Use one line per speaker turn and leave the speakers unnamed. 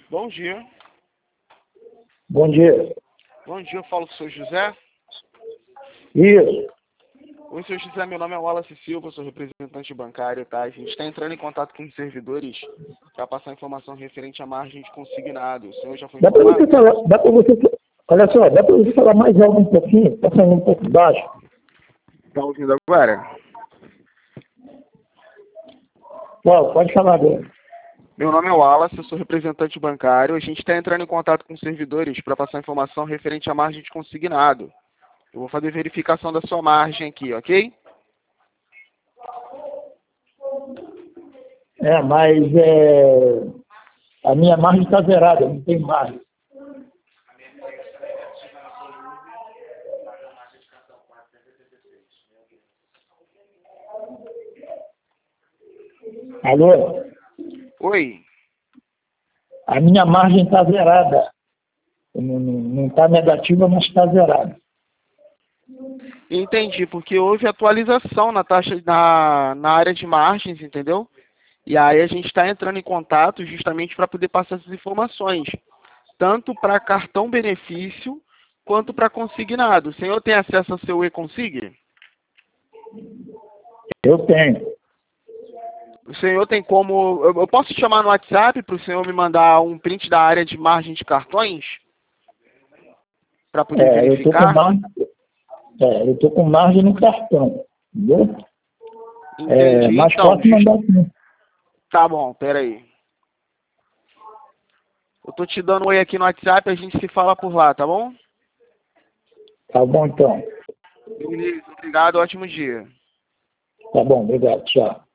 Bom dia.
Bom dia.
Bom dia, eu falo com o senhor José.
Isso.
Oi, senhor José, meu nome é Wallace Silva, sou representante bancário, tá? A gente está entrando em contato com os servidores para passar informação referente à margem de consignado. O senhor já foi
Dá para
informado?
você falar, olha só, dá para você falar mais alto um pouquinho? Está saindo um pouco baixo.
Está ouvindo agora?
Pode falar agora.
Meu nome é Wallace, eu sou representante bancário. A gente está entrando em contato com os servidores para passar informação referente à margem de consignado. Eu vou fazer verificação da sua margem aqui, ok?
Mas a minha margem está zerada, não tem margem. Alô?
Oi.
A minha margem está zerada. Não está negativa, mas está zerada.
Entendi, porque houve atualização na taxa na área de margens, entendeu? E aí a gente está entrando em contato justamente para poder passar essas informações, tanto para cartão benefício quanto para consignado. O senhor tem acesso ao seu e-consig?
Eu tenho.
O senhor tem como... Eu posso te chamar no WhatsApp para o senhor me mandar um print da área de margem de cartões? Para poder verificar?
Eu estou com margem no cartão, entendeu?
Entendi.
Mas
Então,
posso mandar sim.
tá bom, peraí. Eu tô te dando um oi aqui no WhatsApp, a gente se fala por lá, tá bom?
Tá bom, então.
Beleza, obrigado, ótimo dia.
Tá bom, obrigado. Tchau.